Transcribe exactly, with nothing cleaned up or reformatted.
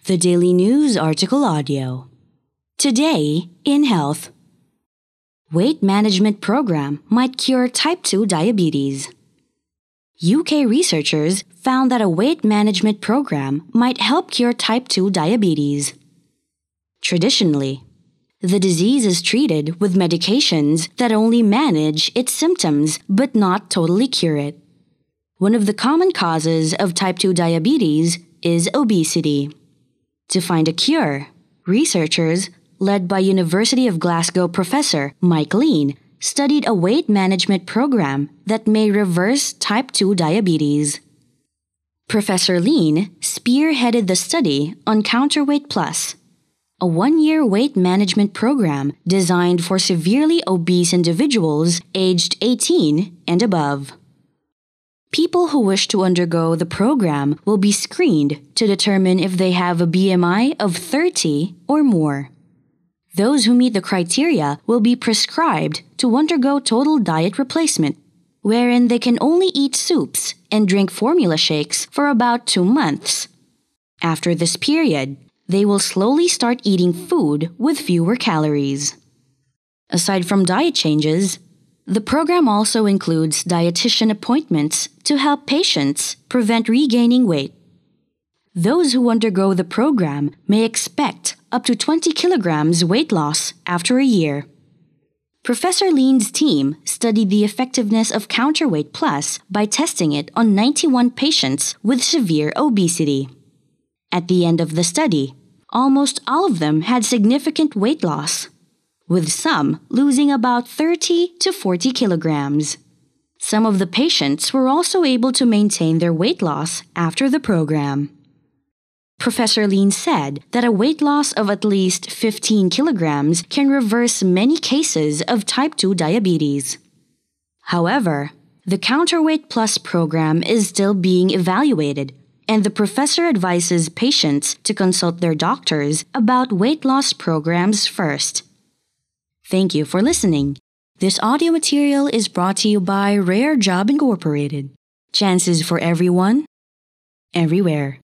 The Daily News Article Audio. Today in Health. Weight management program might cure type two diabetes. U K researchers found that a weight management program might help cure type two diabetes. Traditionally, the disease is treated with medications that only manage its symptoms but not totally cure it. One of the common causes of type two diabetes is obesity. To find a cure, researchers, led by University of Glasgow professor Mike Lean, studied a weight management program that may reverse type two diabetes. Professor Lean spearheaded the study on Counterweight Plus, a one-year weight management program designed for severely obese individuals aged eighteen and above. People who wish to undergo the program will be screened to determine if they have a B M I of thirty or more. Those who meet the criteria will be prescribed to undergo total diet replacement, wherein they can only eat soups and drink formula shakes for about two months. After this period, they will slowly start eating food with fewer calories. Aside from diet changes, the program also includes dietitian appointments to help patients prevent regaining weight. Those who undergo the program may expect up to twenty kilograms weight loss after a year. Professor Lean's team studied the effectiveness of Counterweight Plus by testing it on ninety-one patients with severe obesity. At the end of the study, almost all of them had significant weight loss, with some losing about thirty to forty kilograms. Some of the patients were also able to maintain their weight loss after the program. Professor Lean said that a weight loss of at least fifteen kilograms can reverse many cases of type two diabetes. However, the Counterweight Plus program is still being evaluated, and the professor advises patients to consult their doctors about weight loss programs first. Thank you for listening. This audio material is brought to you by Rare Job Incorporated. Chances for everyone, everywhere.